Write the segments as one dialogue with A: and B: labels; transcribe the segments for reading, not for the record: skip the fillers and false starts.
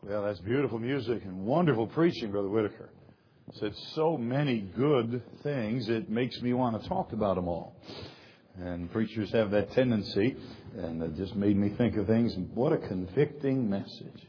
A: Well, that's beautiful music and wonderful preaching, Brother Whitaker. Said so many good things, it makes me want to talk about them all. And preachers have that tendency, and it just made me think of things. What a convicting message.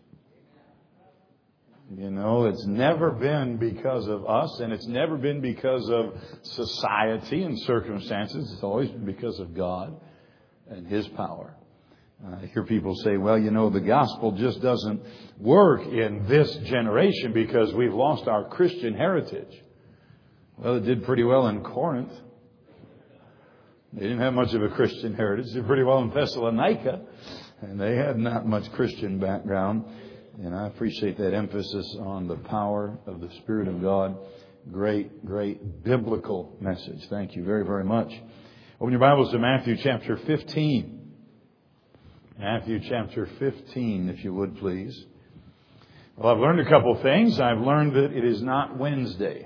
A: You know, it's never been because of us, and it's never been because of society and circumstances. It's always been because of God and His power. I hear people say, well, you know, the gospel just doesn't work in this generation because we've lost our Christian heritage. Well, it did pretty well in Corinth. They didn't have much of a Christian heritage. They did pretty well in Thessalonica, and they had not much Christian background. And I appreciate that emphasis on the power of the Spirit of God. Great, great biblical message. Thank you very, very much. Open your Bibles to Matthew chapter 15. Matthew chapter 15, if you would, please. Well, I've learned a couple of things. I've learned that it is not Wednesday.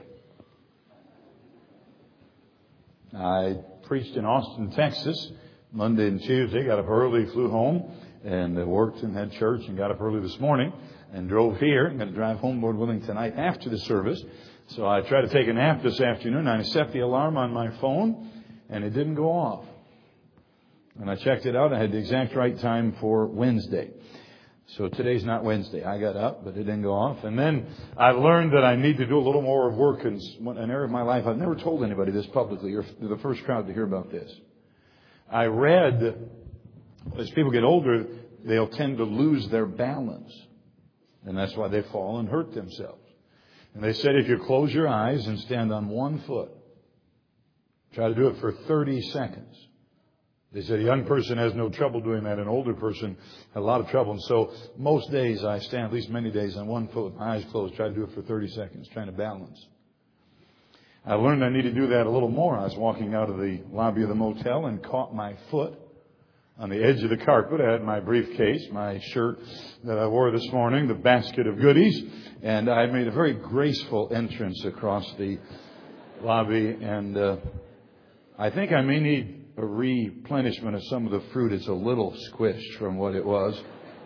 A: I preached in Austin, Texas, Monday and Tuesday. Got up early, flew home, and worked and had church, and got up early this morning and drove here. I'm going to drive home, Lord willing, tonight after the service. So I tried to take a nap this afternoon. I set the alarm on my phone, and it didn't go off. And I checked it out. I had the exact right time for Wednesday. So today's not Wednesday. I got up, but it didn't go off. And then I learned that I need to do a little more work in an area of my life. I've never told anybody this publicly. You're the first crowd to hear about this. I read, as people get older, they'll tend to lose their balance. And that's why they fall and hurt themselves. And they said if you close your eyes and stand on one foot, try to do it for 30 seconds. They said a young person has no trouble doing that. An older person had a lot of trouble. And so most days I stand, at least many days, on one foot with my eyes closed, try to do it for 30 seconds, trying to balance. I learned I need to do that a little more. I was walking out of the lobby of the motel and caught my foot on the edge of the carpet. I had my briefcase, my shirt that I wore this morning, the basket of goodies, and I made a very graceful entrance across the lobby. And I think I may need a replenishment of some of the fruit. It's a little squished from what it was.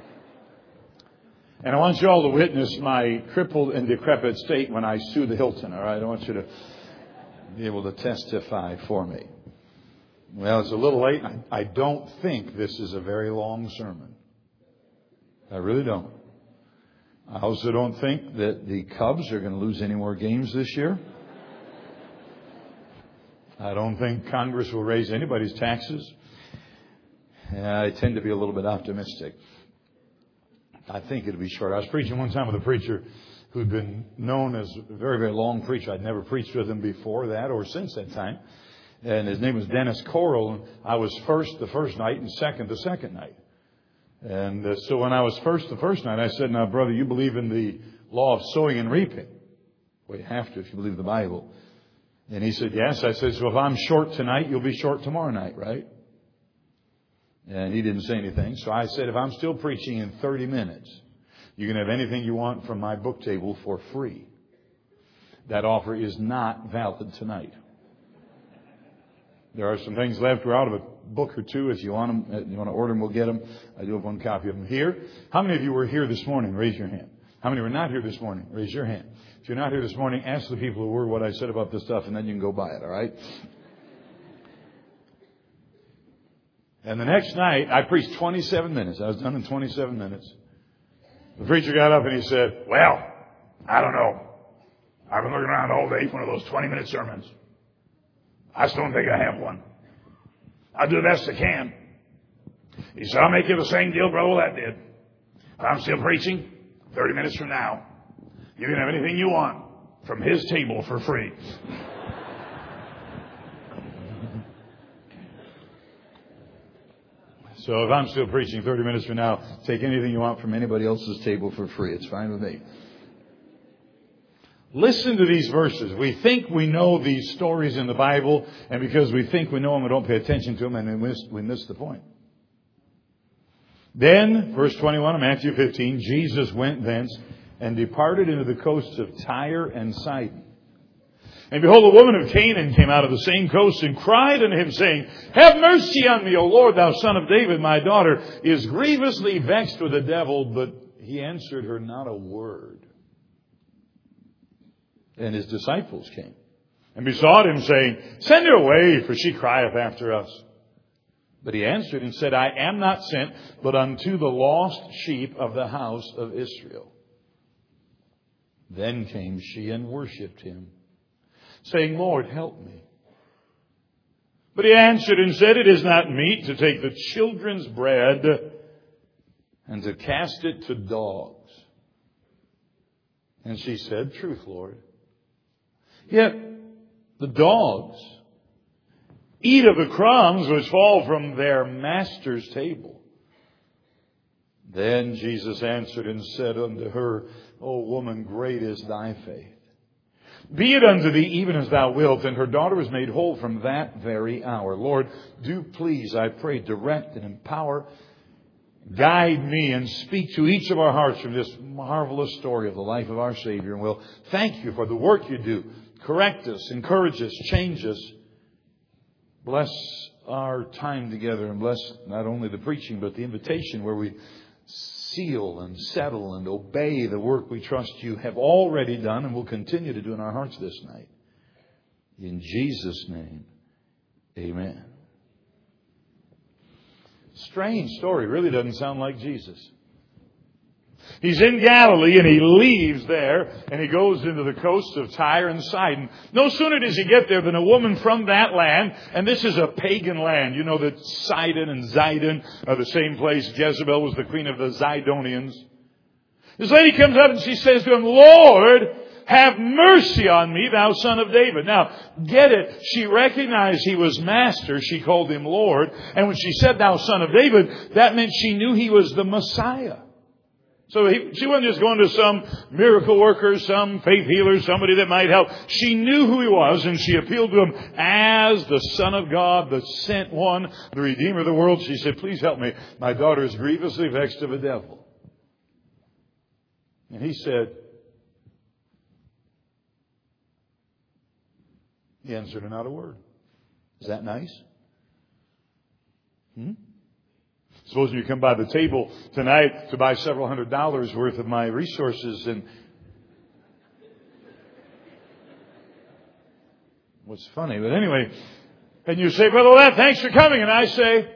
A: And I want you all to witness my crippled and decrepit state when I sue the Hilton, all right? I want you to be able to testify for me. Well, it's a little late. I don't think this is a very long sermon. I really don't. I also don't think that the Cubs are going to lose any more games this year. I don't think Congress will raise anybody's taxes. I tend to be a little bit optimistic. I think it'll be short. I was preaching one time with a preacher who'd been known as a very, very long preacher. I'd never preached with him before that or since that time. And his name was Dennis Coral. And I was first the first night and second the second night. And so when I was first the first night, I said, now, brother, you believe in the law of sowing and reaping? Well, you have to if you believe the Bible. And he said, yes. I said, so if I'm short tonight, you'll be short tomorrow night, right? And he didn't say anything. So I said, if I'm still preaching in 30 minutes, you can have anything you want from my book table for free. That offer is not valid tonight. There are some things left. We're out of a book or two. If you want them, you want to order them, we'll get them. I do have one copy of them here. How many of you were here this morning? Raise your hand. How many were not here this morning? Raise your hand. If you're not here this morning, ask the people who were what I said about this stuff, and then you can go buy it, all right? And the next night, I preached 27 minutes. I was done in 27 minutes. The preacher got up and he said, well, I don't know. I've been looking around all day for one of those 20-minute sermons. I still don't think I have one. I'll do the best I can. He said, I'll make you the same deal Brother Willett did. If I'm still preaching, 30 minutes from now, you can have anything you want from his table for free. So if I'm still preaching 30 minutes from now, take anything you want from anybody else's table for free. It's fine with me. Listen to these verses. We think we know these stories in the Bible, and because we think we know them, we don't pay attention to them, and we miss the point. Then, verse 21 of Matthew 15, Jesus went thence and departed into the coasts of Tyre and Sidon. And behold, a woman of Canaan came out of the same coast and cried unto him, saying, have mercy on me, O Lord, thou son of David. My daughter is grievously vexed with the devil. But he answered her not a word. And his disciples came and besought him, saying, Send her away, for she crieth after us. But he answered and said, I am not sent, but unto the lost sheep of the house of Israel. Then came she and worshipped him, saying, Lord, help me. But he answered and said, It is not meet to take the children's bread and to cast it to dogs. And she said, Truth, Lord. Yet the dogs eat of the crumbs which fall from their master's table. Then Jesus answered and said unto her, O woman, great is thy faith. Be it unto thee even as thou wilt. And her daughter was made whole from that very hour. Lord, do please, I pray, direct and empower, guide me and speak to each of our hearts from this marvelous story of the life of our Savior. And we'll thank you for the work you do. Correct us, encourage us, change us. Bless our time together and bless not only the preaching but the invitation where we seal and settle and obey the work we trust you have already done and will continue to do in our hearts this night. In Jesus' name, amen. Strange story. Really doesn't sound like Jesus. He's in Galilee and he leaves there and he goes into the coast of Tyre and Sidon. No sooner does he get there than a woman from that land, and this is a pagan land. You know that Sidon and Zidon are the same place. Jezebel was the queen of the Zidonians. This lady comes up and she says to him, Lord, have mercy on me, thou son of David. Now, get it. She recognized he was master. She called him Lord. And when she said, thou son of David, that meant she knew he was the Messiah. So she wasn't just going to some miracle worker, some faith healer, somebody that might help. She knew who he was, and she appealed to him as the Son of God, the sent one, the Redeemer of the world. She said, please help me. My daughter is grievously vexed of a devil. And he said, he answered her not a word. Is that nice? Suppose you come by the table tonight to buy several $100s worth of my resources, and what's funny, but anyway, and you say, Brother Lett, thanks for coming, and I say,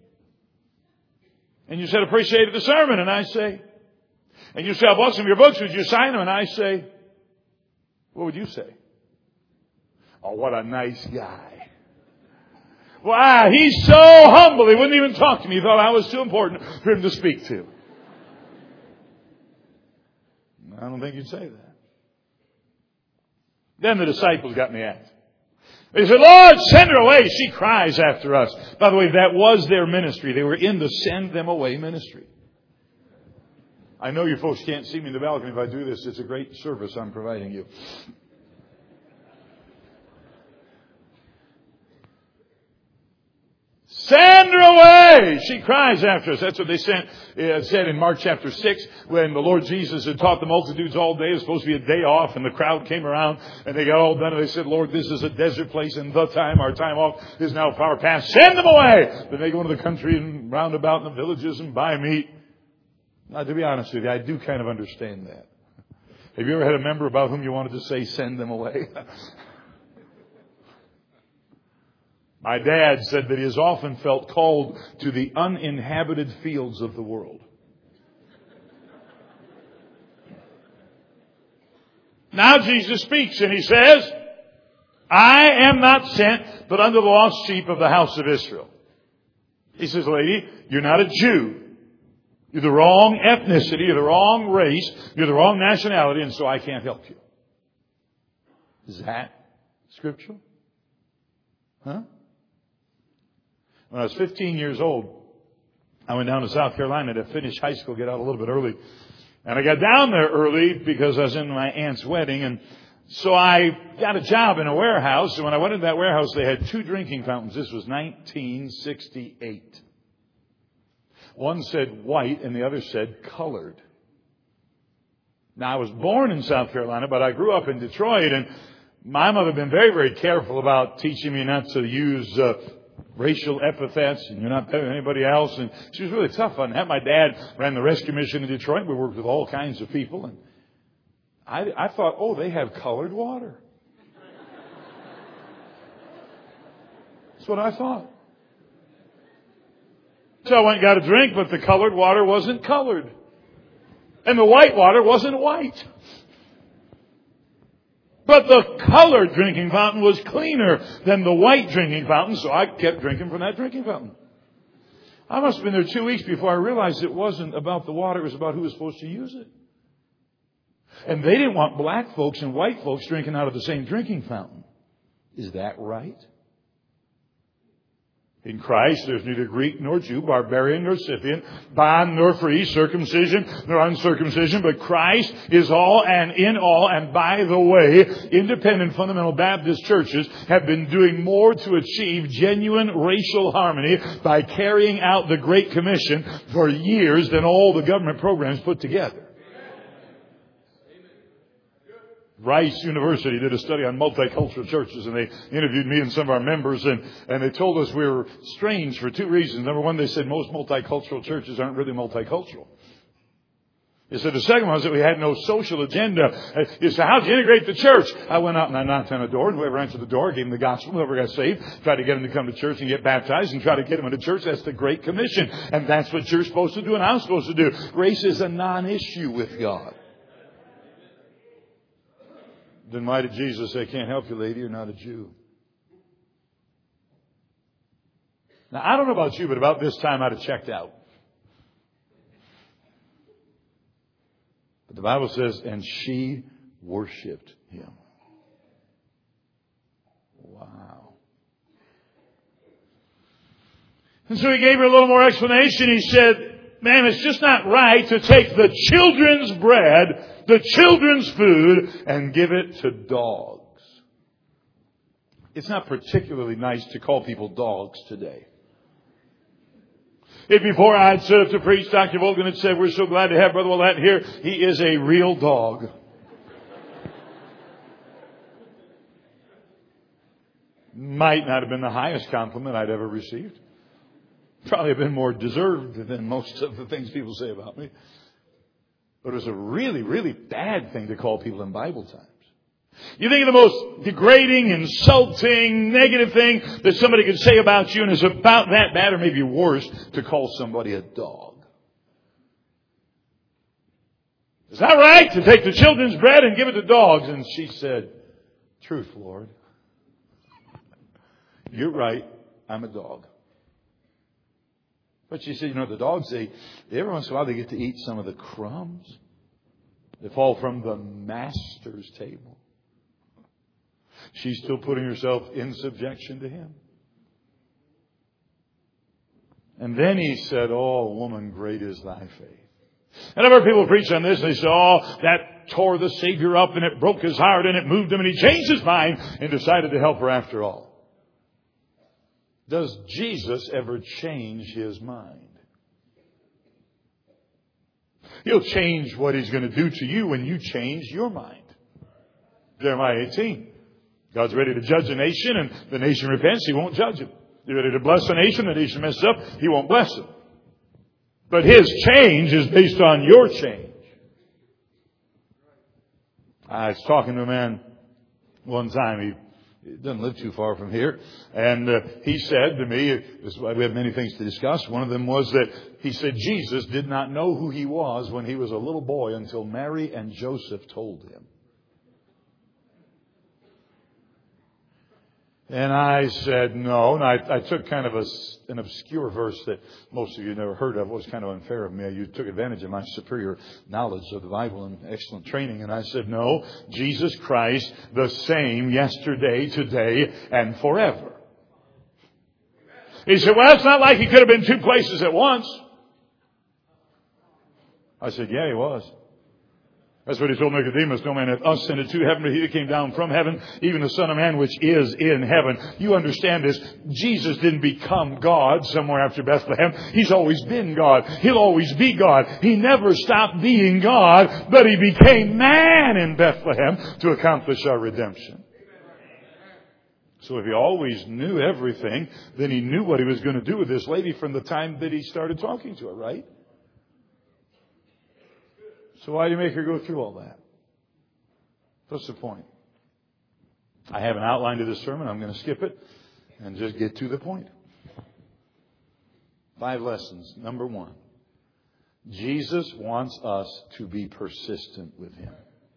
A: and you said, appreciated the sermon, and I say, and you say, I bought some of your books, would you sign them? And I say, what would you say? Oh, what a nice guy. Wow, he's so humble. He wouldn't even talk to me. He thought I was too important for him to speak to. I don't think you'd say that. Then the disciples got me asked. They said, Lord, send her away. She cries after us. By the way, that was their ministry. They were in the send them away ministry. I know you folks can't see me in the balcony if I do this. It's a great service I'm providing you. Send her away! She cries after us. That's what they said in Mark chapter 6 when the Lord Jesus had taught the multitudes all day. It was supposed to be a day off, and the crowd came around and they got all done and they said, Lord, this is a desert place and our time off is now far past. Send them away! Then they go into the country and round about in the villages and buy meat. Now, to be honest with you, I do kind of understand that. Have you ever had a member about whom you wanted to say, send them away? My dad said that he has often felt called to the uninhabited fields of the world. Now Jesus speaks and he says, I am not sent but unto the lost sheep of the house of Israel. He says, lady, you're not a Jew. You're the wrong ethnicity. You're the wrong race. You're the wrong nationality, and so I can't help you. Is that scriptural? Huh? When I was 15 years old, I went down to South Carolina to finish high school, get out a little bit early. And I got down there early because I was in my aunt's wedding. And so I got a job in a warehouse. And when I went into that warehouse, they had 2 drinking fountains. This was 1968. One said white and the other said colored. Now, I was born in South Carolina, but I grew up in Detroit. And my mother had been very, very careful about teaching me not to use racial epithets, and you're not better than anybody else. And she was really tough on that. My dad ran the rescue mission in Detroit. We worked with all kinds of people. And I thought, oh, they have colored water. That's what I thought. So I went and got a drink, but the colored water wasn't colored. And the white water wasn't white. But the colored drinking fountain was cleaner than the white drinking fountain, so I kept drinking from that drinking fountain. I must have been there 2 weeks before I realized it wasn't about the water, it was about who was supposed to use it. And they didn't want black folks and white folks drinking out of the same drinking fountain. Is that right? In Christ, there's neither Greek nor Jew, barbarian nor Scythian, bond nor free, circumcision nor uncircumcision, but Christ is all and in all. And by the way, independent fundamental Baptist churches have been doing more to achieve genuine racial harmony by carrying out the Great Commission for years than all the government programs put together. Rice University did a study on multicultural churches, and they interviewed me and some of our members, and they told us we were strange for 2 reasons. Number one, they said most multicultural churches aren't really multicultural. They said the second one was that we had no social agenda. They said, how'd you integrate the church? I went out and I knocked on the door, and whoever answered the door gave them the gospel. Whoever got saved, tried to get them to come to church and get baptized, and try to get them into church. That's the Great Commission. And that's what you're supposed to do and I'm supposed to do. Race is a non-issue with God. Then why did Jesus say, can't help you, lady, you're not a Jew? Now, I don't know about you, but about this time I'd have checked out. But the Bible says, and she worshipped him. Wow. And so he gave her a little more explanation. He said, ma'am, it's just not right to take the children's bread, the children's food, and give it to dogs. It's not particularly nice to call people dogs today. If before I'd stood up to preach, Dr. Volgan had said, we're so glad to have Brother Willett here. He is a real dog. Might not have been the highest compliment I'd ever received. Probably have been more deserved than most of the things people say about me. But it was a really, really bad thing to call people in Bible times. You think of the most degrading, insulting, negative thing that somebody could say about you, and it's about that bad or maybe worse to call somebody a dog. Is that right? To take the children's bread and give it to dogs? And she said, truth, Lord. You're right. I'm a dog. But she said, the dogs, every once in a while they get to eat some of the crumbs that fall from the master's table. She's still putting herself in subjection to him. And then he said, oh, woman, great is thy faith. And I've heard people preach on this, and they say, oh, that tore the Savior up, and it broke his heart, and it moved him, and he changed his mind and decided to help her after all. Does Jesus ever change his mind? He'll change what he's going to do to you when you change your mind. Jeremiah 18. God's ready to judge a nation, and the nation repents, he won't judge it. He's ready to bless a nation, the nation messes up, he won't bless it. But his change is based on your change. I was talking to a man one time. He doesn't live too far from here. And he said to me, we have many things to discuss. One of them was that he said Jesus did not know who he was when he was a little boy until Mary and Joseph told him. And I said no. And I took kind of an obscure verse that most of you never heard of. It was kind of unfair of me. You took advantage of my superior knowledge of the Bible and excellent training. And I said, no, Jesus Christ, the same yesterday, today, and forever. He said, well, it's not like he could have been two places at once. I said, yeah, he was. That's what he told Nicodemus. No man hath ascended to heaven, but he that came down from heaven, even the Son of Man which is in heaven. You understand this. Jesus didn't become God somewhere after Bethlehem. He's always been God. He'll always be God. He never stopped being God, but he became man in Bethlehem to accomplish our redemption. So if he always knew everything, then he knew what he was going to do with this lady from the time that he started talking to her, right? So why do you make her go through all that? What's the point? I have an outline to this sermon. I'm going to skip it and just get to the point. 5 lessons. Number 1. Jesus wants us to be persistent with Him.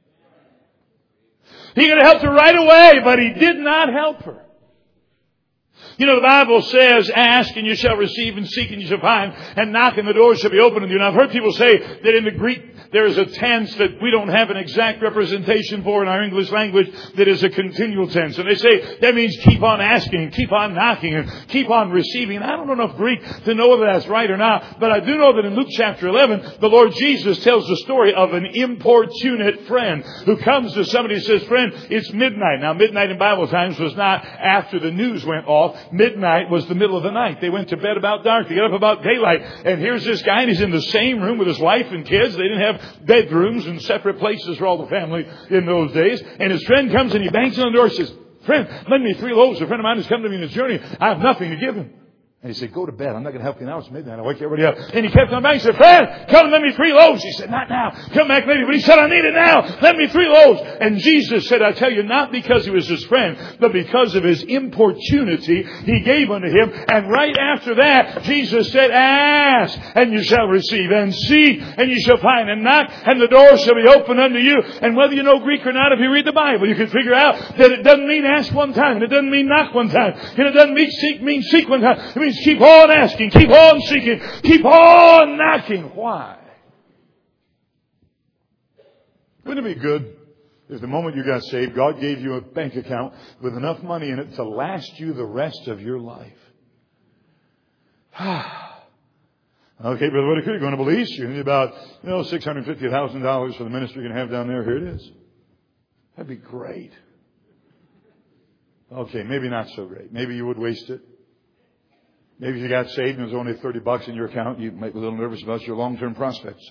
A: He could have helped her right away, but He did not help her. You know, the Bible says, ask and you shall receive, and seek and you shall find, and knock and the door shall be opened unto you. And I've heard people say that in the Greek there is a tense that we don't have an exact representation for in our English language that is a continual tense. And they say that means keep on asking, and keep on knocking, and keep on receiving. And I don't know enough Greek to know whether that's right or not, but I do know that in Luke chapter 11, the Lord Jesus tells the story of an importunate friend who comes to somebody and says, friend, it's midnight. Now, midnight in Bible times was not after the news went off. Midnight was the middle of the night. They went to bed about dark. They got up about daylight. And here's this guy, and he's in the same room with his wife and kids. They didn't have bedrooms and separate places for all the family in those days. And his friend comes and he bangs on the door and says, friend, lend me 3 loaves. A friend of mine has come to me in his journey. I have nothing to give him. And he said, go to bed. I'm not going to help you now. It's midnight. I'll wake everybody up. And he kept on back. He said, friend, come and lend me 3 loaves. He said, not now. Come back later. But he said, I need it now. Lend me 3 loaves. And Jesus said, I tell you, not because he was his friend, but because of his importunity, he gave unto him. And right after that, Jesus said, ask and you shall receive, and seek and you shall find, and knock and the door shall be opened unto you. And whether you know Greek or not, if you read the Bible, you can figure out that it doesn't mean ask one time, and it doesn't mean knock one time, and it doesn't mean seek one time. It means keep on asking, keep on seeking, keep on knocking. Why? Wouldn't it be good if the moment you got saved, God gave you a bank account with enough money in it to last you the rest of your life? Okay, Brother Whitaker, you're going to Belize. You need about, $650,000 for the ministry you're going to have down there. Here it is. That'd be great. Okay, maybe not so great. Maybe you would waste it. Maybe if you got saved and there's only $30 in your account, you might be a little nervous about your long-term prospects.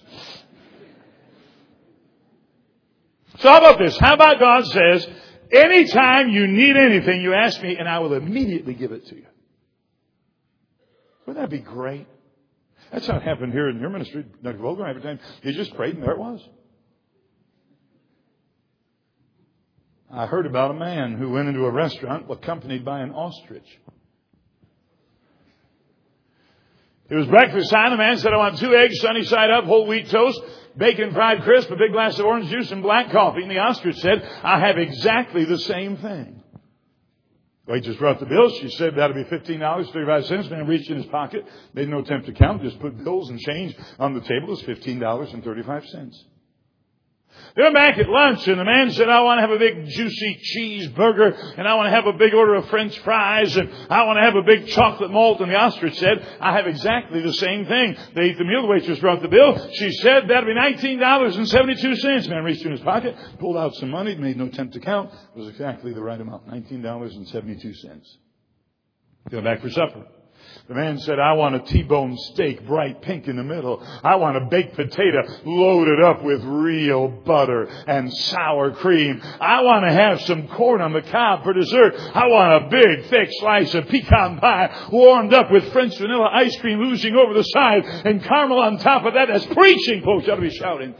A: So how about this? How about God says, anytime you need anything, you ask me and I will immediately give it to you. Wouldn't that be great? That's how it happened here in your ministry. Dr. Vogel, every time you just prayed and there it was. I heard about a man who went into a restaurant accompanied by an ostrich. It was breakfast time. The man said, I want 2 eggs, sunny side up, whole wheat toast, bacon fried crisp, a big glass of orange juice, and black coffee. And the ostrich said, I have exactly the same thing. The waitress brought the bill. She said that'll be $15.35. Man reached in his pocket, made no attempt to count, just put bills and change on the table. It was $15.35. They went back at lunch, and the man said, I want to have a big juicy cheeseburger, and I want to have a big order of French fries, and I want to have a big chocolate malt. And the ostrich said, I have exactly the same thing. They ate the meal. The waitress brought the bill. She said, that'll be $19.72. Man reached in his pocket, pulled out some money, made no attempt to count. It was exactly the right amount, $19.72. They went back for supper. The man said, I want a T-bone steak, bright pink in the middle. I want a baked potato loaded up with real butter and sour cream. I want to have some corn on the cob for dessert. I want a big, thick slice of pecan pie warmed up with French vanilla ice cream oozing over the side and caramel on top of that. That's preaching, folks. You ought to be shouting.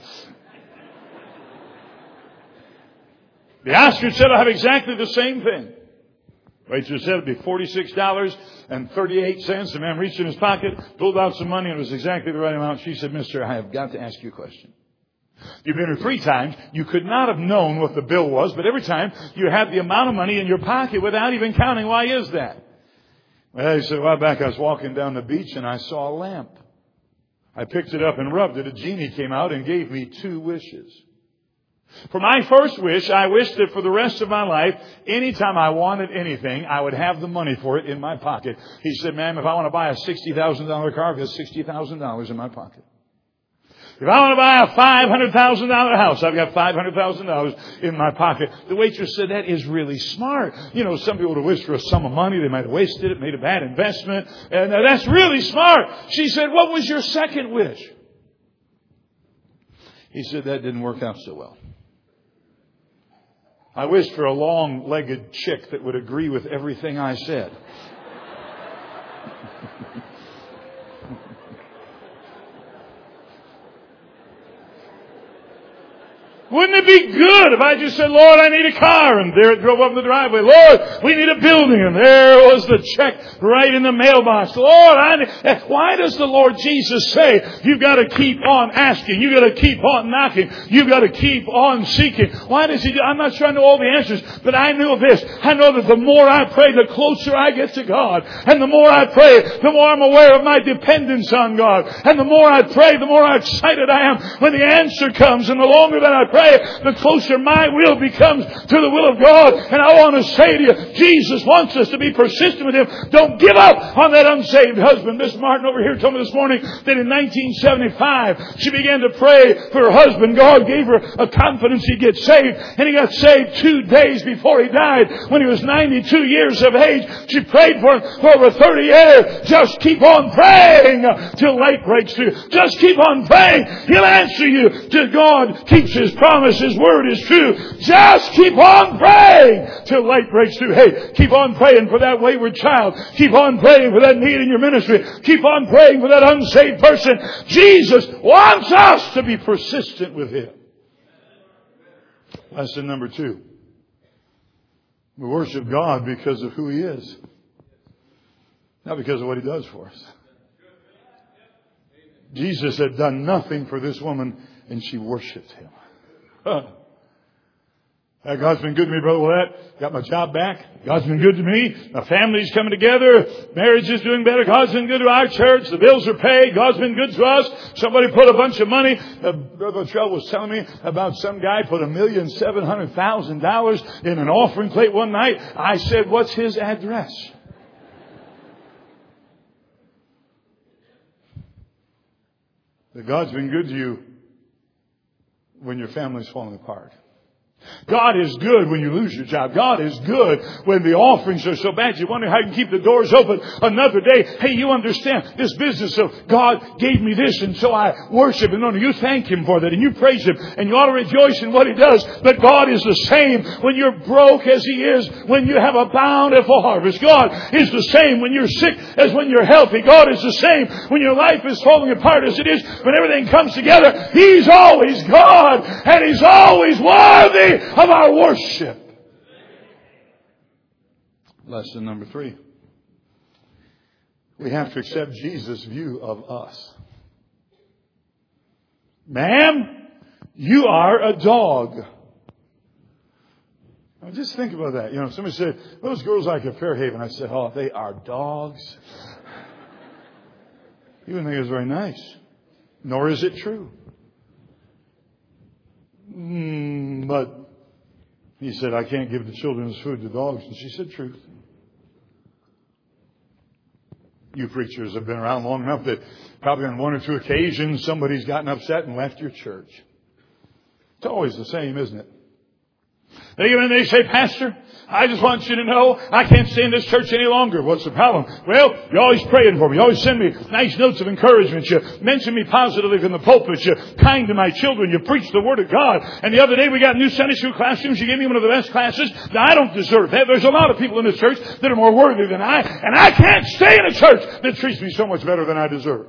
A: The ostrich said, I have exactly the same thing. Waitress said it'd be $46.38. The man reached in his pocket, pulled out some money, and it was exactly the right amount. She said, Mister, I have got to ask you a question. You've been here 3 times. You could not have known what the bill was, but every time you had the amount of money in your pocket without even counting. Why is that? Well, he said, a while back I was walking down the beach and I saw a lamp. I picked it up and rubbed it. A genie came out and gave me 2 wishes. For my first wish, I wished that for the rest of my life, anytime I wanted anything, I would have the money for it in my pocket. He said, ma'am, if I want to buy a $60,000 car, I've got $60,000 in my pocket. If I want to buy a $500,000 house, I've got $500,000 in my pocket. The waitress said, that is really smart. Some people would have wished for a sum of money. They might have wasted it, made a bad investment. And that's really smart. She said, what was your second wish? He said, that didn't work out so well. I wished for a long-legged chick that would agree with everything I said. Wouldn't it be good if I just said, Lord, I need a car, and there it drove up the driveway. Lord, we need a building, and there was the check right in the mailbox. Lord, why does the Lord Jesus say you've got to keep on asking, you've got to keep on knocking, you've got to keep on seeking? Why does He do? I'm not sure I know all the answers, but I know this. I know that the more I pray, the closer I get to God. And the more I pray, the more I'm aware of my dependence on God. And the more I pray, the more excited I am when the answer comes. And the longer that I pray, the closer my will becomes to the will of God. And I want to say to you, Jesus wants us to be persistent with Him. Don't give up on that unsaved husband. Miss Martin over here told me this morning that in 1975, she began to pray for her husband. God gave her a confidence he'd get saved. And he got saved 2 days before he died when he was 92 years of age. She prayed for him for over 30 years. Just keep on praying till light breaks through. Just keep on praying. He'll answer you till God keeps His promise. His word is true. Just keep on praying till light breaks through. Hey, keep on praying for that wayward child. Keep on praying for that need in your ministry. Keep on praying for that unsaved person. Jesus wants us to be persistent with Him. Lesson number 2. We worship God because of who He is, not because of what He does for us. Jesus had done nothing for this woman, and she worshipped Him. God's been good to me, Brother Willett. Got my job back. God's been good to me. My family's coming together. Marriage is doing better. God's been good to our church. The bills are paid. God's been good to us. Somebody put a bunch of money. Brother Trell was telling me about some guy put $1,700,000 in an offering plate one night. I said, what's his address? That God's been good to you when your family's falling apart. God is good when you lose your job. God is good when the offerings are so bad you wonder how you can keep the doors open another day. Hey, you understand this business of God gave me this, and so I worship Him. No, you thank Him for that, and you praise Him, and you ought to rejoice in what He does. But God is the same when you're broke as He is when you have a bountiful harvest. God is the same when you're sick as when you're healthy. God is the same when your life is falling apart as it is when everything comes together. He's always God, and He's always worthy of our worship. Lesson number 3. We have to accept Jesus' view of us. Ma'am, you are a dog. Now just think about that. You know, somebody said, those girls like at Fairhaven. I said, oh, they are dogs. You wouldn't think it was very nice. Nor is it true. But he said, I can't give the children's food to dogs. And she said, truth. You preachers have been around long enough that probably on 1 or 2 occasions somebody's gotten upset and left your church. It's always the same, isn't it? They come in and they say, Pastor, I just want you to know I can't stay in this church any longer. What's the problem? Well, you're always praying for me. You always send me nice notes of encouragement. You mention me positively from the pulpit. You're kind to my children. You preach the Word of God. And the other day we got new Sunday school classrooms. You gave me one of the best classes. Now, I don't deserve that. There's a lot of people in this church that are more worthy than I. And I can't stay in a church that treats me so much better than I deserve.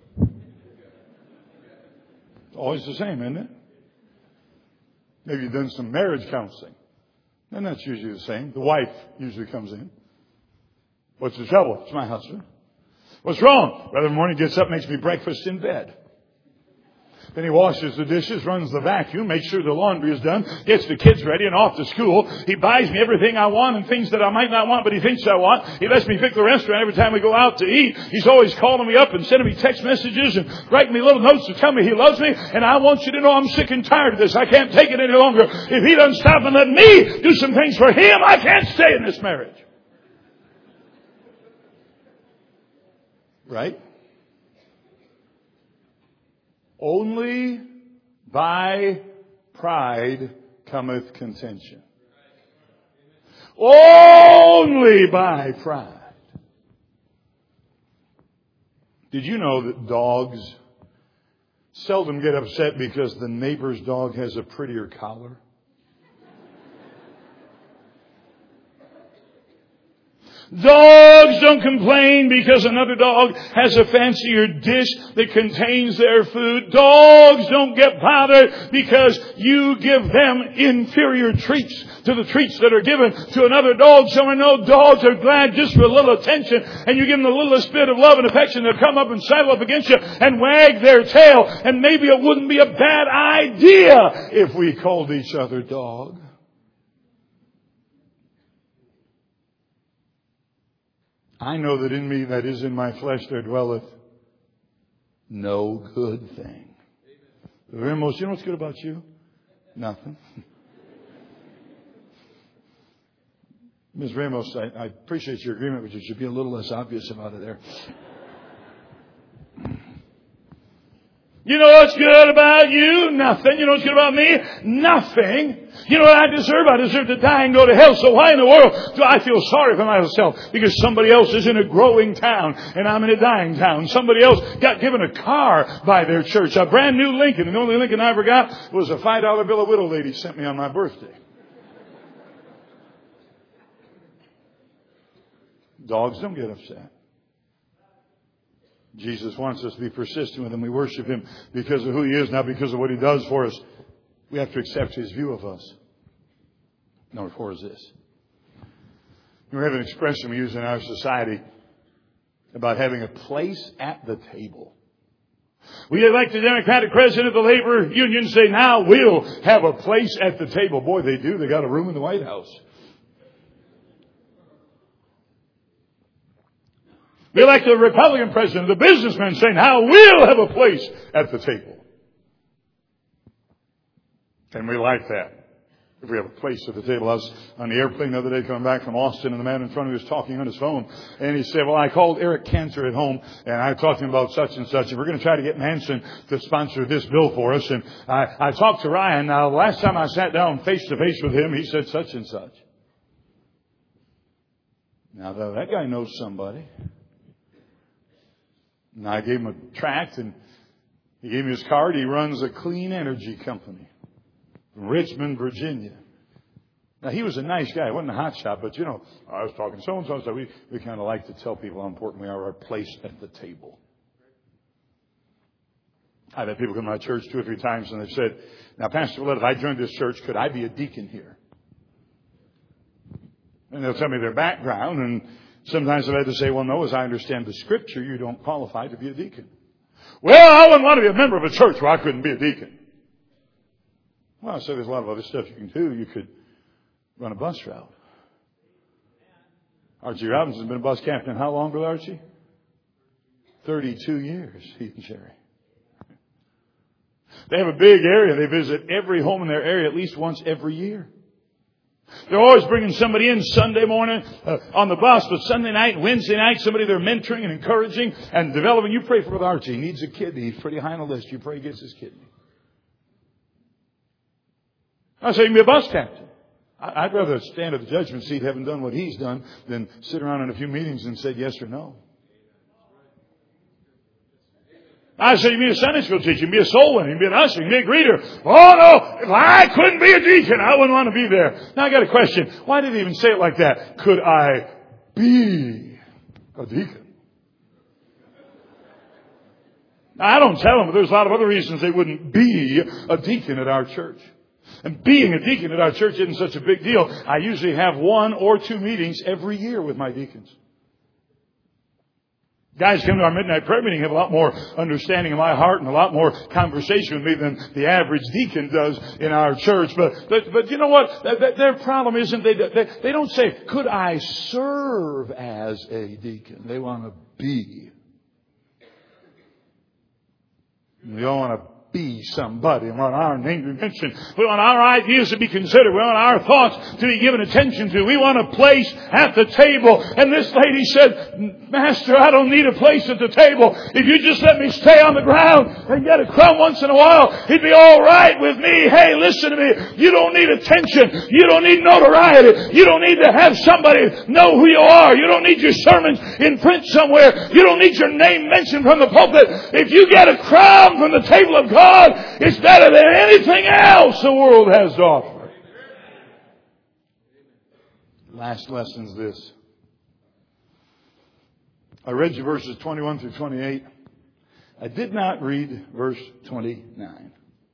A: It's always the same, isn't it? Maybe you've done some marriage counseling. And that's usually the same. The wife usually comes in. What's the trouble? It's my husband. What's wrong? Brother Morning gets up, makes me breakfast in bed. Then he washes the dishes, runs the vacuum, makes sure the laundry is done, gets the kids ready and off to school. He buys me everything I want and things that I might not want, but he thinks I want. He lets me pick the restaurant every time we go out to eat. He's always calling me up and sending me text messages and writing me little notes to tell me he loves me. And I want you to know I'm sick and tired of this. I can't take it any longer. If he doesn't stop and let me do some things for him, I can't stay in this marriage. Right? Only by pride cometh contention. Only by pride. Did you know that dogs seldom get upset because the neighbor's dog has a prettier collar? Dogs don't complain because another dog has a fancier dish that contains their food. Dogs don't get bothered because you give them inferior treats to the treats that are given to another dog. So I know dogs are glad just for a little attention, and you give them the littlest bit of love and affection, they'll come up and sidle up against you and wag their tail. And maybe it wouldn't be a bad idea if we called each other dog. I know that in me, that is in my flesh, there dwelleth no good thing. Ramos, you know what's good about you? Nothing. Ms. Ramos, I appreciate your agreement, but you should be a little less obvious about it there. You know what's good about you? Nothing. You know what's good about me? Nothing. You know what I deserve? I deserve to die and go to hell. So why in the world do I feel sorry for myself? Because somebody else is in a growing town and I'm in a dying town. Somebody else got given a car by their church, a brand new Lincoln. And the only Lincoln I ever got was a $5 bill a widow lady sent me on my birthday. Dogs don't get upset. Jesus wants us to be persistent with Him. We worship Him because of who He is, not because of what He does for us. We have to accept His view of us. Number 4 is this. We have an expression we use in our society about having a place at the table. We elect the Democratic president of the labor union, say, now we'll have a place at the table. Boy, they do. They got a room in the White House. We elect the Republican president, the businessmen saying, now we'll have a place at the table. And we like that. If we have a place at the table. I was on the airplane the other day coming back from Austin, and the man in front of me was talking on his phone. And he said, well, I called Eric Cantor at home, and I talked to him about such and such, and we're going to try to get Manson to sponsor this bill for us. And I talked to Ryan. Now, the last time I sat down face to face with him, he said such and such. Now, that guy knows somebody. And I gave him a tract, and he gave me his card. He runs a clean energy company from Richmond, Virginia. Now, he was a nice guy. He wasn't a hot shot, but, you know, I was talking to so-and-so. So we kind of like to tell people how important we are, our place at the table. I've had people come to my church 2 or 3 times, and they've said, now, Pastor Willett, if I joined this church, could I be a deacon here? And they'll tell me their background, and sometimes I've had to say, well, no, as I understand the Scripture, you don't qualify to be a deacon. Well, I wouldn't want to be a member of a church where I couldn't be a deacon. Well, I said there's a lot of other stuff you can do. You could run a bus route. Archie Robinson's been a bus captain how long, Brother Archie? 32 years, he and Sherry. They have a big area. They visit every home in their area at least once every year. They're always bringing somebody in Sunday morning on the bus, but Sunday night and Wednesday night, somebody they're mentoring and encouraging and developing. You pray for Brother Archie. He needs a kidney. He's pretty high on the list. You pray he gets his kidney. I say, you can be a bus captain. I'd rather stand at the judgment seat having done what he's done than sit around in a few meetings and say yes or no. I say, you can be a Sunday school teacher, you can be a soul winner, you can be an usher, you can be a greeter. Oh no, if I couldn't be a deacon, I wouldn't want to be there. Now I got a question. Why did he even say it like that? Could I be a deacon? Now, I don't tell them, but there's a lot of other reasons they wouldn't be a deacon at our church. And being a deacon at our church isn't such a big deal. I usually have 1 or 2 meetings every year with my deacons. Guys come to our midnight prayer meeting have a lot more understanding of my heart and a lot more conversation with me than the average deacon does in our church. But you know what? Their problem isn't they don't say, could I serve as a deacon? They want to be. They don't want to be somebody. We want our name to be mentioned. We want our ideas to be considered. We want our thoughts to be given attention to. We want a place at the table. And this lady said, Master, I don't need a place at the table. If you just let me stay on the ground and get a crumb once in a while, it'd be all right with me. Hey, listen to me. You don't need attention. You don't need notoriety. You don't need to have somebody know who you are. You don't need your sermons in print somewhere. You don't need your name mentioned from the pulpit. If you get a crumb from the table of God, it's better than anything else the world has to offer. Last lesson is this. I read you verses 21 through 28. I did not read verse 29.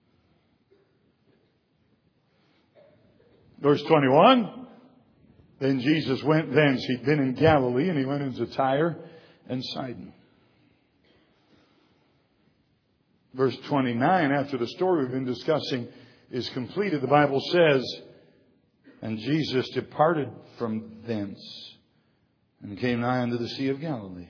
A: Verse 21. Then Jesus went thence. He'd been in Galilee, and he went into Tyre and Sidon. Verse 29, after the story we've been discussing is completed, the Bible says, and Jesus departed from thence and came nigh unto the Sea of Galilee.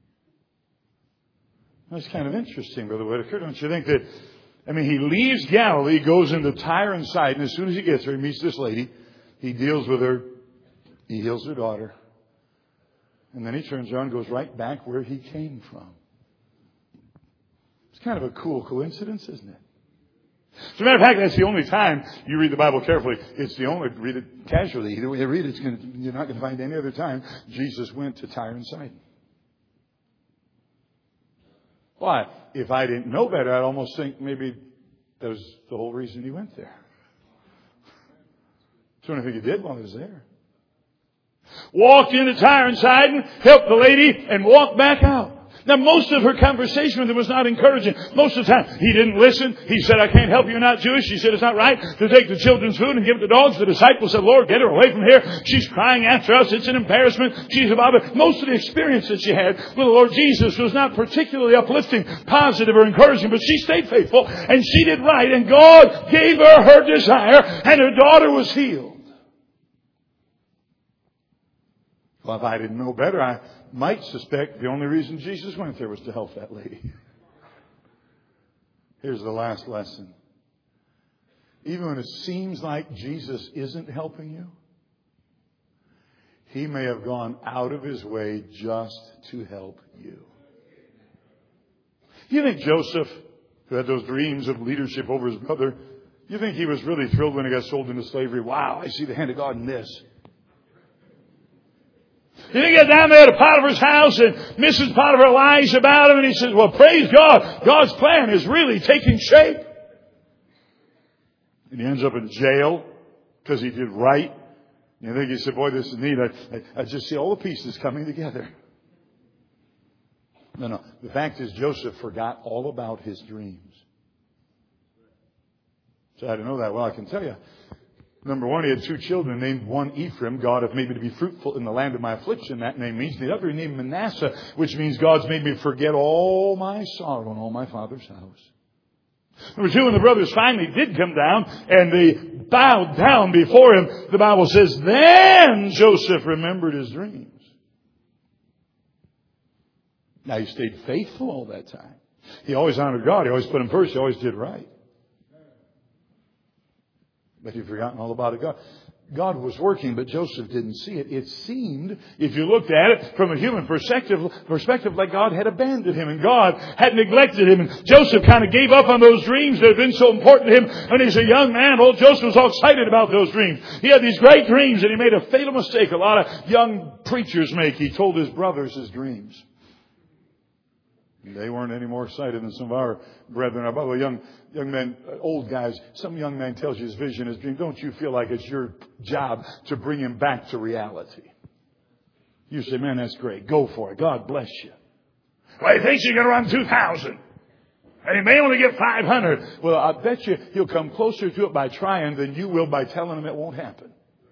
A: That's kind of interesting, Brother Whitaker. Don't you think that, he leaves Galilee, goes into Tyre and Sidon. As soon as he gets there, he meets this lady. He deals with her. He heals her daughter. And then he turns around and goes right back where he came from. It's kind of a cool coincidence, isn't it? As a matter of fact, that's the only time you read the Bible carefully. It's the only, read it casually. Either way you read it, you're not going to find any other time Jesus went to Tyre and Sidon. Why? If I didn't know better, I'd almost think maybe that was the whole reason he went there. So I think he did while he was there. Walked into Tyre and Sidon, helped the lady, and walked back out. Now, most of her conversation with him was not encouraging. Most of the time, he didn't listen. He said, I can't help you. You're not Jewish. She said, it's not right to take the children's food and give it to dogs. The disciples said, Lord, get her away from here. She's crying after us. It's an embarrassment. She's a bother. Most of the experience that she had with the Lord Jesus was not particularly uplifting, positive, or encouraging, but she stayed faithful and she did right. And God gave her her desire and her daughter was healed. Well, if I didn't know better, I might suspect the only reason Jesus went there was to help that lady. Here's the last lesson. Even when it seems like Jesus isn't helping you, He may have gone out of His way just to help you. You think Joseph, who had those dreams of leadership over his brother, you think he was really thrilled when he got sold into slavery? Wow, I see the hand of God in this. You think he got down there to Potiphar's house and Mrs. Potiphar lies about him and he says, well, praise God. God's plan is really taking shape. And he ends up in jail because he did right. You think he said, boy, this is neat. I just see all the pieces coming together. No. The fact is Joseph forgot all about his dreams. So I didn't know that. Well, I can tell you. Number one, he had two children named one Ephraim. God hath made me to be fruitful in the land of my affliction. That name means. The other he named Manasseh, which means God's made me forget all my sorrow in all my father's house. Number two, when the brothers finally did come down and they bowed down before him, the Bible says, then Joseph remembered his dreams. Now he stayed faithful all that time. He always honored God. He always put Him first. He always did right. But he'd forgotten all about it. God was working, but Joseph didn't see it. It seemed, if you looked at it from a human perspective, like God had abandoned him and God had neglected him. And Joseph kind of gave up on those dreams that had been so important to him when he's a young man. Old Joseph was all excited about those dreams. He had these great dreams and he made a fatal mistake a lot of young preachers make. He told his brothers his dreams. They weren't any more excited than some of our brethren. By the way, young men, old guys, some young man tells you his vision, his dream. Don't you feel like it's your job to bring him back to reality? You say, man, that's great. Go for it. God bless you. Well, he thinks you're going to run 2,000. And he may only get 500. Well, I bet you he'll come closer to it by trying than you will by telling him it won't happen.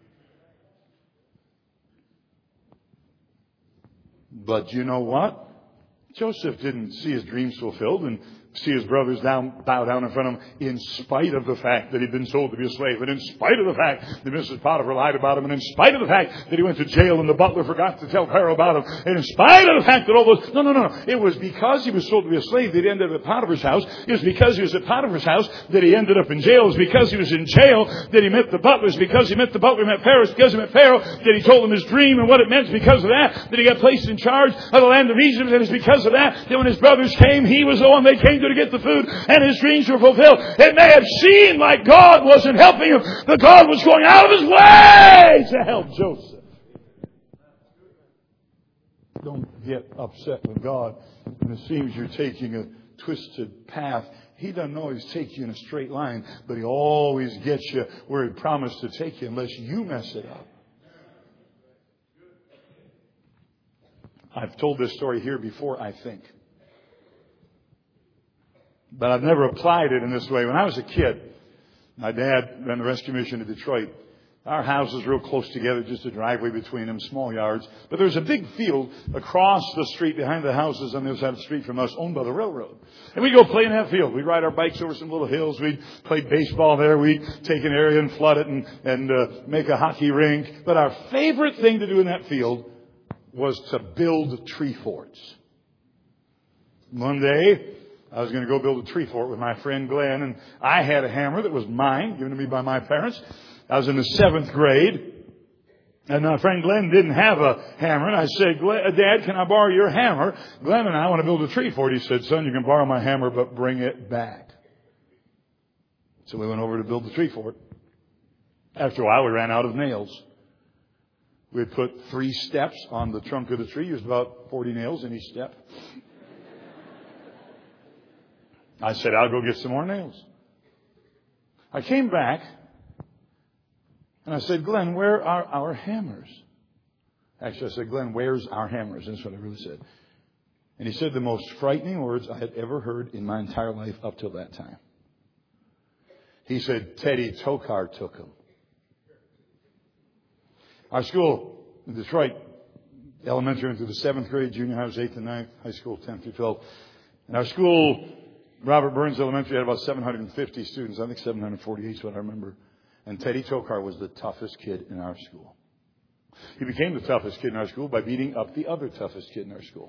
A: But you know what? Joseph didn't see his dreams fulfilled and see his brothers bow down in front of him in spite of the fact that he'd been sold to be a slave, and in spite of the fact that Mrs. Potiphar lied about him, and in spite of the fact that he went to jail and the butler forgot to tell Pharaoh about him, and in spite of the fact that all those... No. It was because he was sold to be a slave that he ended up at Potiphar's house. It was because he was at Potiphar's house that he ended up in jail. It was because he was in jail that he met the butler. It was because he met the butler, he met Pharaoh. It was because he met Pharaoh that he told him his dream and what it meant. Because of that he got placed in charge of the land of Egypt. And it's because of that when his brothers came, he was the one they came to get the food. And his dreams were fulfilled. It may have seemed like God wasn't helping him, but God was going out of His way to help Joseph. Don't get upset with God when it seems you're taking a twisted path. He doesn't always take you in a straight line, but He always gets you where He promised to take you unless you mess it up. I've told this story here before, I think. But I've never applied it in this way. When I was a kid, my dad ran the rescue mission in Detroit. Our houses real close together, just a driveway between them, small yards. But there was a big field across the street behind the houses on the other side of the street from us, owned by the railroad. And we'd go play in that field. We'd ride our bikes over some little hills. We'd play baseball there. We'd take an area and flood it and make a hockey rink. But our favorite thing to do in that field was to build tree forts. One day, I was going to go build a tree fort with my friend Glenn, and I had a hammer that was mine, given to me by my parents. I was in the 7th grade, and my friend Glenn didn't have a hammer, and I said, Dad, can I borrow your hammer? Glenn and I want to build a tree fort. He said, son, you can borrow my hammer, but bring it back. So we went over to build the tree fort. After a while, we ran out of nails. We had put 3 steps on the trunk of the tree, used about 40 nails in each step. I said, I'll go get some more nails. I came back, and I said, Glenn, where are our hammers? Actually, I said, Glenn, where's our hammers? That's what I really said. And he said the most frightening words I had ever heard in my entire life up till that time. He said, Teddy Tokar took them. Our school in Detroit, elementary into the 7th grade, junior high was 8th and 9th, high school 10th through 12th. And our school, Robert Burns Elementary, had about 750 students. I think 748 is what I remember. And Teddy Tokar was the toughest kid in our school. He became the toughest kid in our school by beating up the other toughest kid in our school.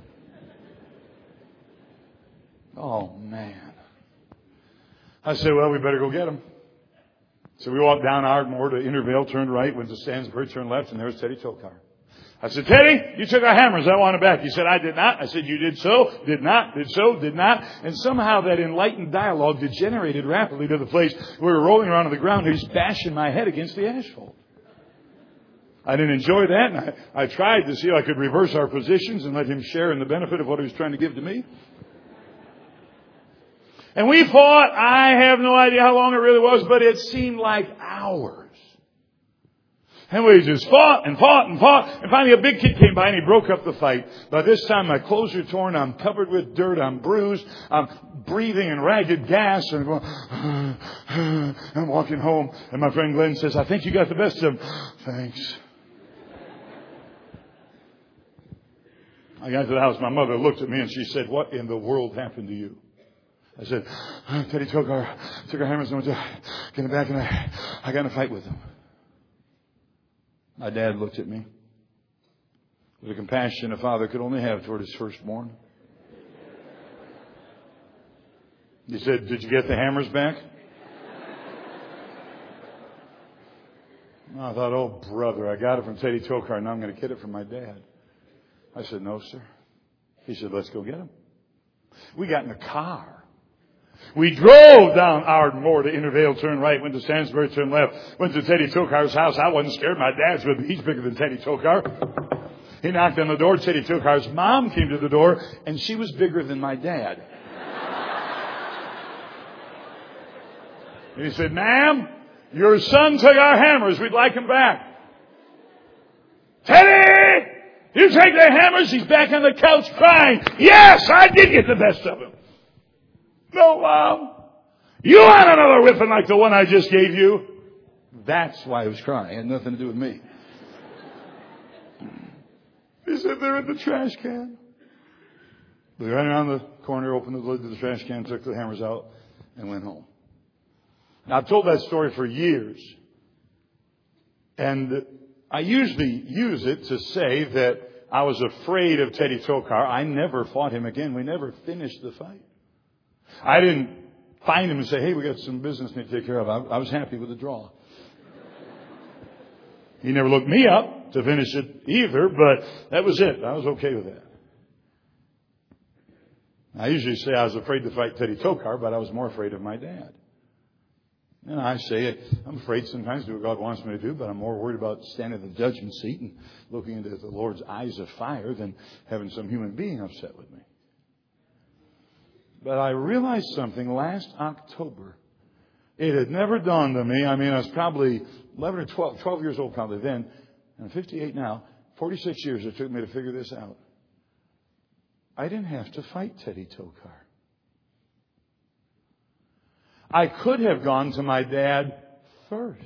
A: Oh, man. I said, well, we better go get him. So we walked down Ardmore to Intervale, turned right, went to Stansbury, turned left, and there was Teddy Tokar. I said, Teddy, you took our hammers. I want it back. He said, I did not. I said, you did so, did not, did so, did not. And somehow that enlightened dialogue degenerated rapidly to the place where we were rolling around on the ground. He was bashing my head against the asphalt. I didn't enjoy that. And I tried to see if I could reverse our positions and let him share in the benefit of what he was trying to give to me. And we fought. I have no idea how long it really was, but it seemed like hours. And we just fought and fought and fought. And finally a big kid came by and he broke up the fight. By this time my clothes are torn. I'm covered with dirt. I'm bruised. I'm breathing in ragged gas. And I'm going, I'm walking home. And my friend Glenn says, I think you got the best of them. Thanks. I got to the house. My mother looked at me and she said, what in the world happened to you? I said, Teddy took our hammers and went to get him back, and I got in a fight with him. My dad looked at me with the compassion a father could only have toward his firstborn. He said, did you get the hammers back? I thought, oh, brother, I got it from Teddy Tokar. Now I'm going to get it from my dad. I said, no, sir. He said, let's go get him. We got in a car. We drove down Ardmore to Intervale, turned right, went to Stansbury, turned left, went to Teddy Tokar's house. I wasn't scared. My dad's with me. He's bigger than Teddy Tokar. He knocked on the door. Teddy Tokar's mom came to the door, and she was bigger than my dad. And he said, ma'am, your son took our hammers. We'd like them back. Teddy! You take the hammers? He's back on the couch crying. Yes, I did get the best of him. No, Mom. You want another whipping like the one I just gave you? That's why he was crying. It had nothing to do with me. He said, they're in the trash can. We ran around the corner, opened the lid to the trash can, took the hammers out, and went home. Now, I've told that story for years. And I usually use it to say that I was afraid of Teddy Tokar. I never fought him again. We never finished the fight. I didn't find him and say, hey, we got some business to take care of. I was happy with the draw. He never looked me up to finish it either, but that was it. I was okay with that. I usually say I was afraid to fight Teddy Tokar, but I was more afraid of my dad. And I say I'm afraid sometimes to do what God wants me to do, but I'm more worried about standing at the judgment seat and looking into the Lord's eyes of fire than having some human being upset with me. But I realized something last October. It had never dawned on me. I mean, I was probably 11 or 12 years old probably then. And I'm 58 now. 46 years it took me to figure this out. I didn't have to fight Teddy Tokar. I could have gone to my dad first.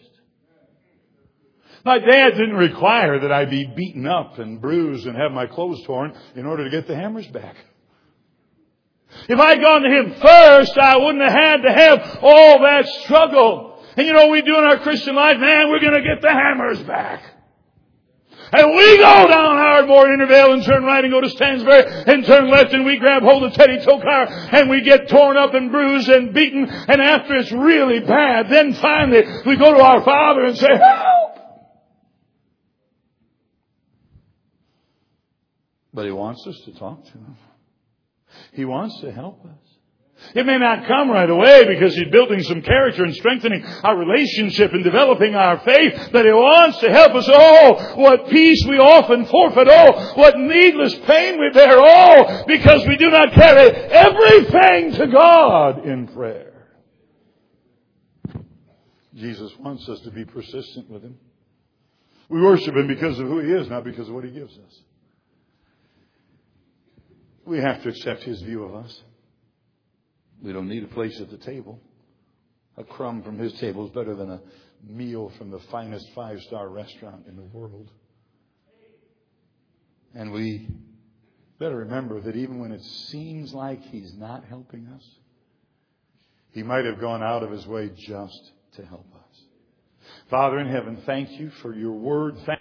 A: My dad didn't require that I be beaten up and bruised and have my clothes torn in order to get the hammers back. If I'd gone to him first, I wouldn't have had to have all that struggle. And you know what we do in our Christian life? Man, we're going to get the hammers back. And we go down Hardmore Intervale and turn right and go to Stansbury and turn left and we grab hold of Teddy Tokar and we get torn up and bruised and beaten. And after it's really bad, then finally we go to our Father and say, help! But He wants us to talk to Him. He wants to help us. It may not come right away because He's building some character and strengthening our relationship and developing our faith. But He wants to help us. Oh, what peace we often forfeit. Oh, what needless pain we bear. Oh, because we do not carry everything to God in prayer. Jesus wants us to be persistent with Him. We worship Him because of who He is, not because of what He gives us. We have to accept His view of us. We don't need a place at the table. A crumb from His table is better than a meal from the finest 5-star restaurant in the world. And we better remember that even when it seems like He's not helping us, He might have gone out of His way just to help us. Father in heaven, thank You for Your word.